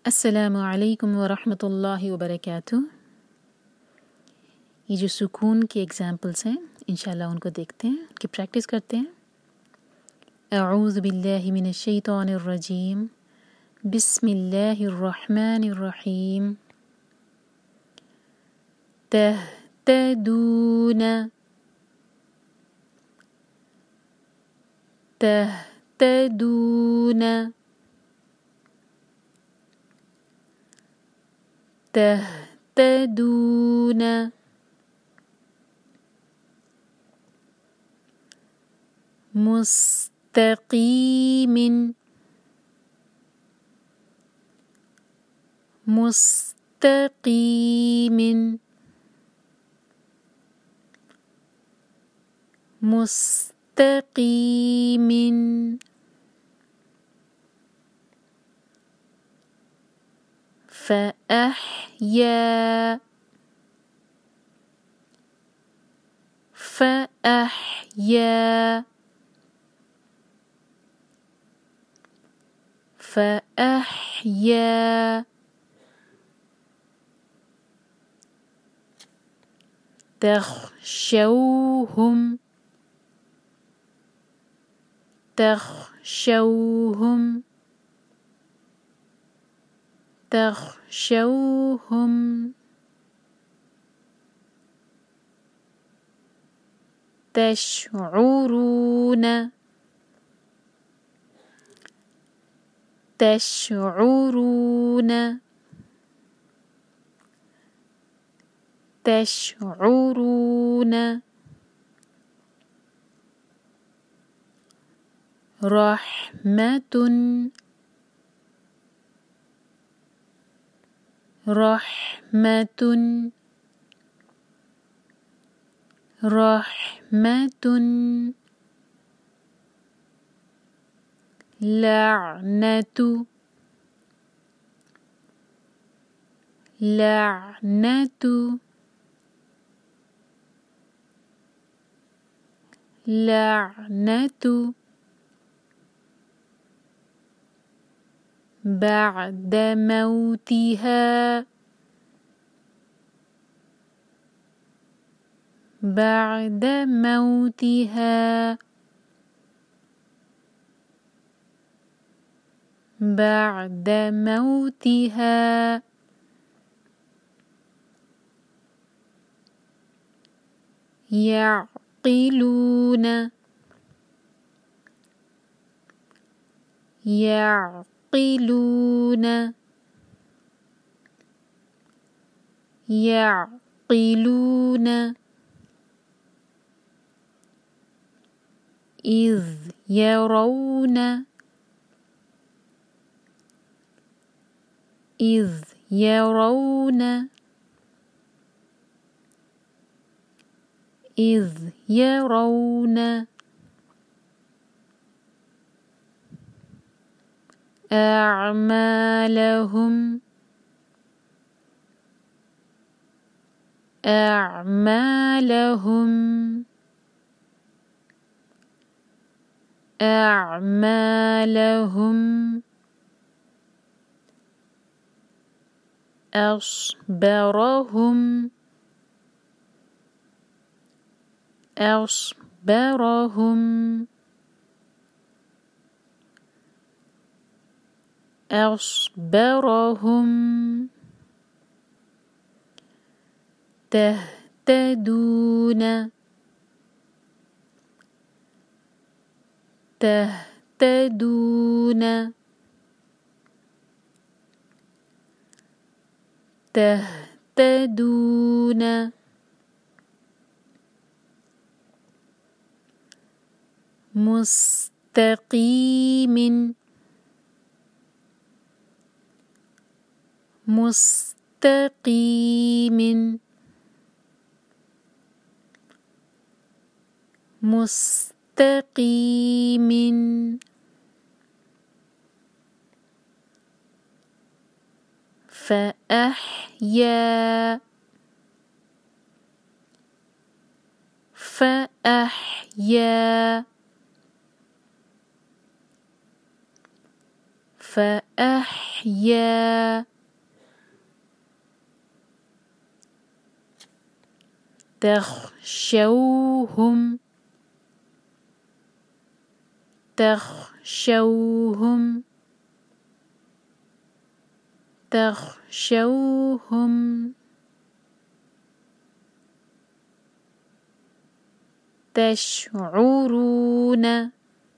अस्सलामु अलैकुम व रहमतुल्लाहि व बरकातुहू। ये जो सुकून के एग्जाम्पल्स हैं इंशाल्लाह उनको देखते हैं, उनकी प्रैक्टिस करते हैं। अऊज़ु बिल्लाहि मिनश शैतानिर रजीम, बिस्मिल्लाहिर रहमानिर रहीम। तहतदून तहतदून तहतदून मुस्तकीमिन मुस्तकीमिन मुस्तकीमिन फ़अहया फ़अहया फ़अहया तख़शौहुम तख़शौहुम तख़शौहुम तशऊरून तशऊरून तशऊरून रहमतुन रहमतुन रहमतुन लअनतु लअनतु लअनतु बअद मौतिहा बअद मौतिहा बअद मौतिहा यअक़िलून यअक़िलून यअक़िलून इज़ यरौन इज़ यरौन इज़ यरौन अअमालहुम अअमालहुम अअमालहुम अस्बरहुम अस्बरहुम अस्बरहुम तहतदून तहतदून तहतदून मुस्तकीमिन मुस्तकीमिन मुस्तकीमिन फ़अहया فأحيا فأحيا أحيا تخشوهم تخشوهم تخشوهم تشعرون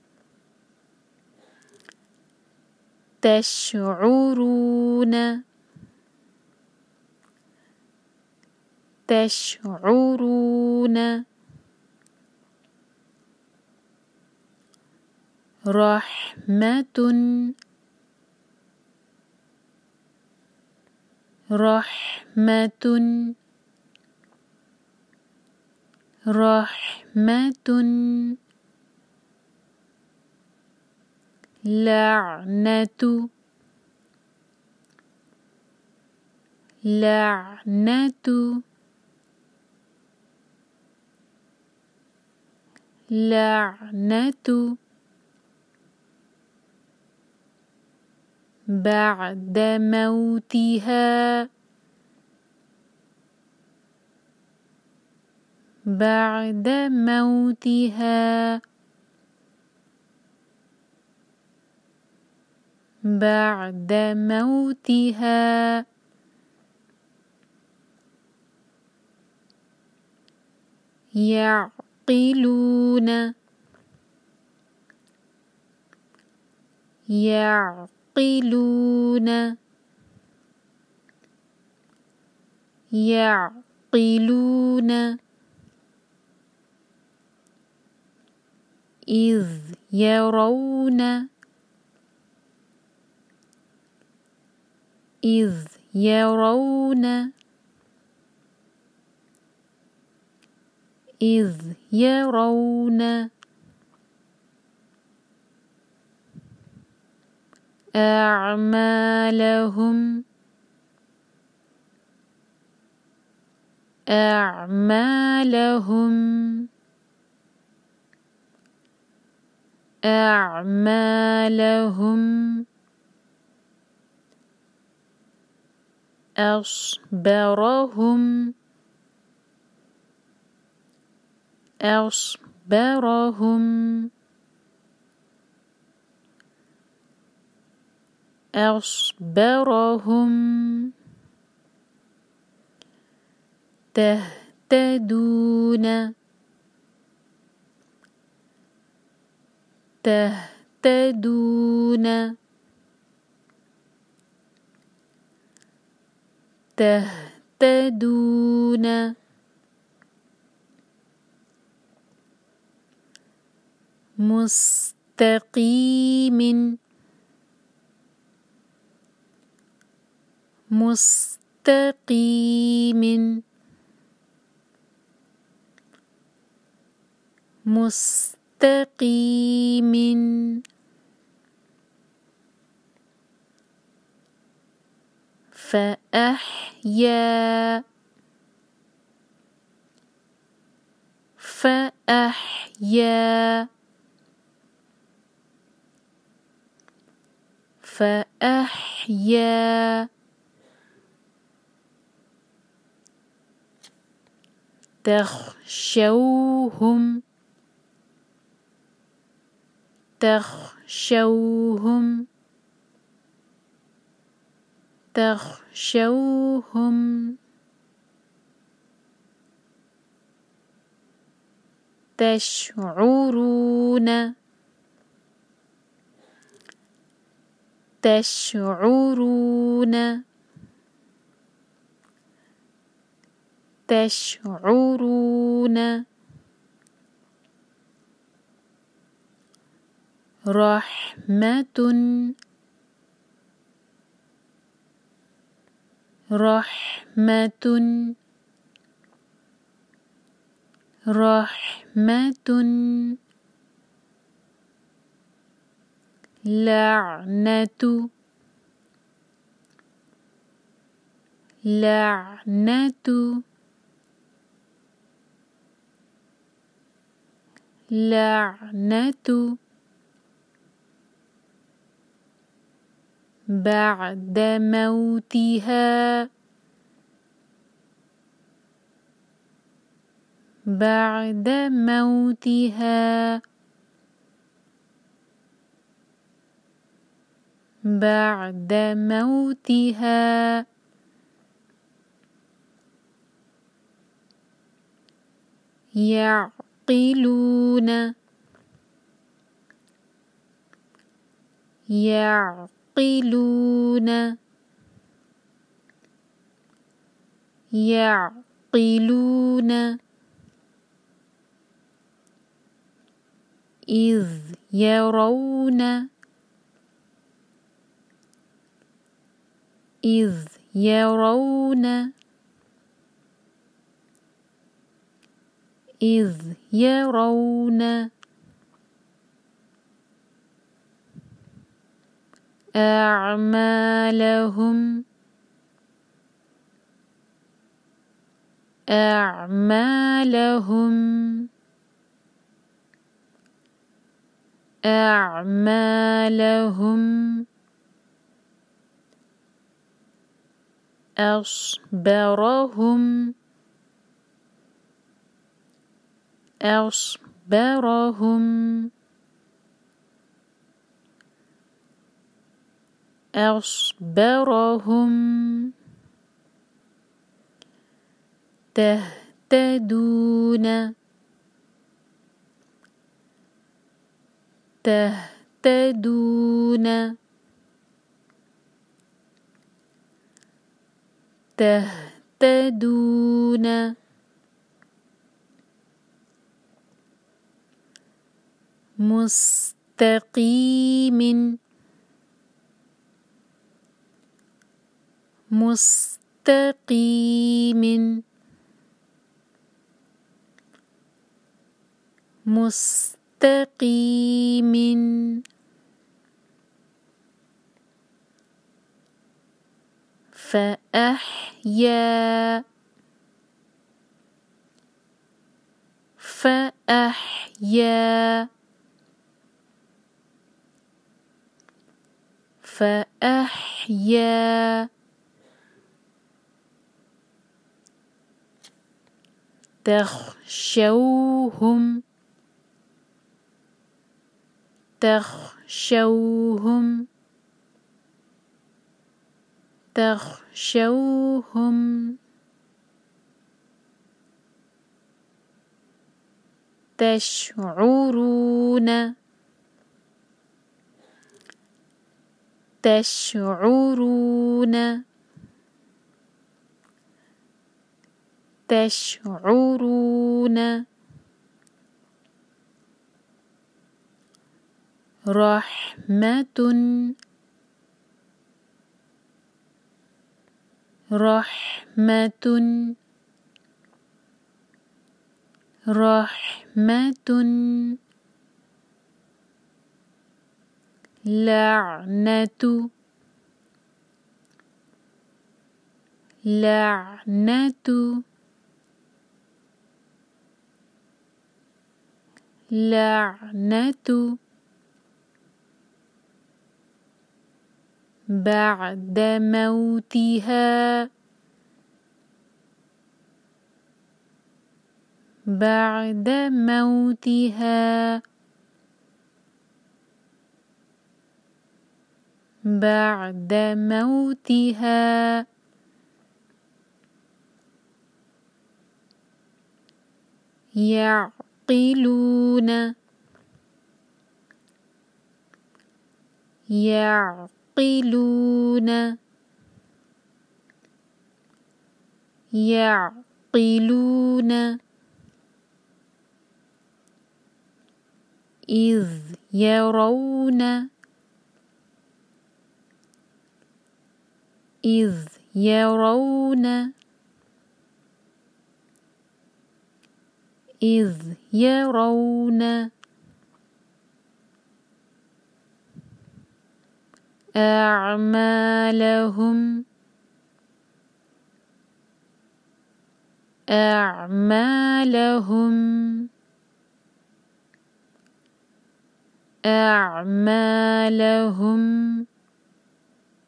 تشعرون تشعرون رحمة رحمة رحمة لعنة لعنة لعنة بعد موتها بعد موتها بعد موتها يعقلون يعقلون يعقلون إذ يرون إذ يرون إذ يرون أعمالهم أعمالهم أعمالهم أصبرهم أصبرهم أصبرهم تهتدون تهتدون تهتدون مستقيم مستقيم مستقيم فأحيا فأحيا فأحيا تخشوهم تخشوهم تخشوهم تشعرون تشعرون تشعرون رحمة رحمة رحمة لعنة لعنة لعنة بعد موتها بعد موتها بعد موتها يعقلون يعقلون يعقلون إذ يرون إذ يرون إذ يرون أعمالهم أعمالهم أعمالهم أصبرهم أصبرهم أصبرهم تهتدون تهتدون تهتدون مستقيم مستقيم مستقيم فأحيا فأحيا فأحيا تخشوهم تخشوهم تخشوهم تشعرون تشعرون تشعرون رحمة رحمة رحمة لعنة لعنة لعنة بعد موتها بعد موتها بعد موتها يعقلون يعقلون يعقلون إذ يرون إذ يرون إذ يرون أعمالهم أعمالهم أعمالهم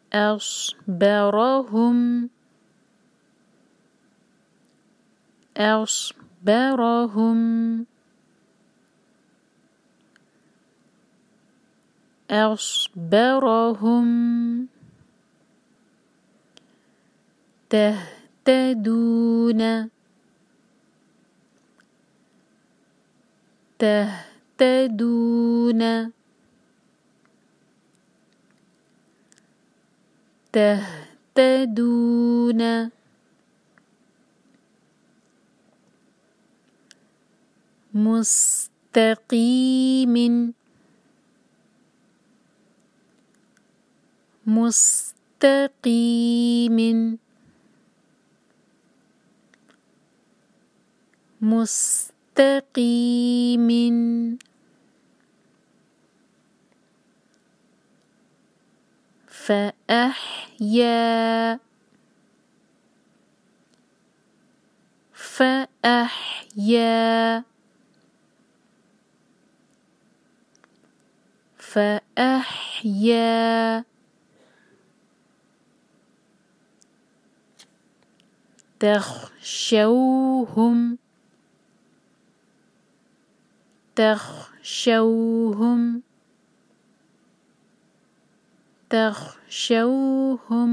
أصبرهم أصبرهم أصبرهم تهتدون تهتدون تهتدون مستقيم مستقيم مستقيم فأحيا فأحيا فأحيا تخشوهم تخشوهم تخشوهم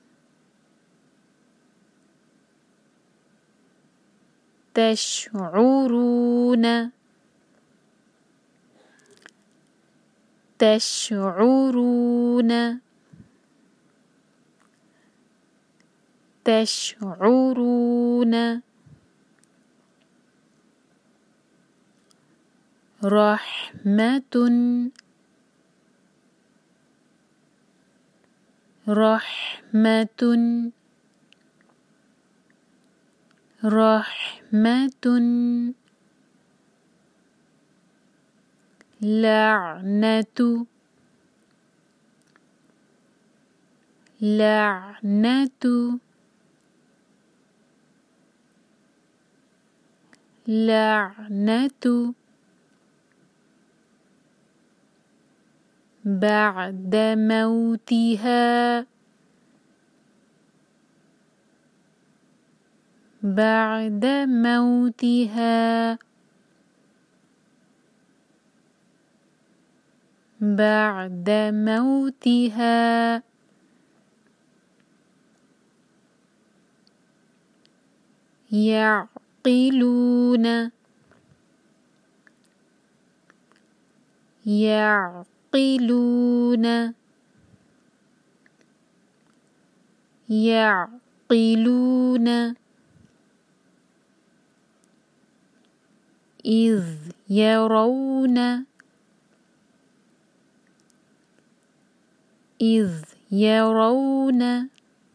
تشعرون تشعرون تشعرون رحمة رحمة رحمة لعنة لعنة لعنة بعد موتها بعد موتها بعد موتها يعقلون يعقلون يعقلون إذ يرون إذ يرون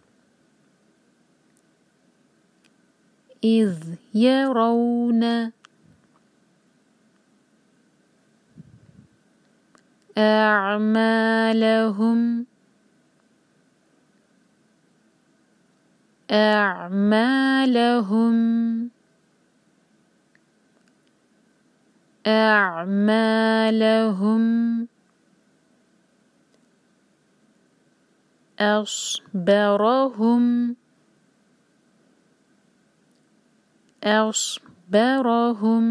إذ يرون أعمالهم أعمالهم أعمالهم أصبرهم أصبرهم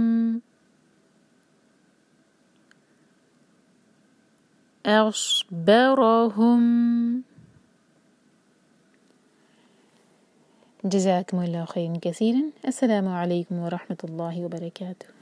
أصبرهم. جزاكم الله خيرا كثيرا. السلام عليكم ورحمة الله وبركاته.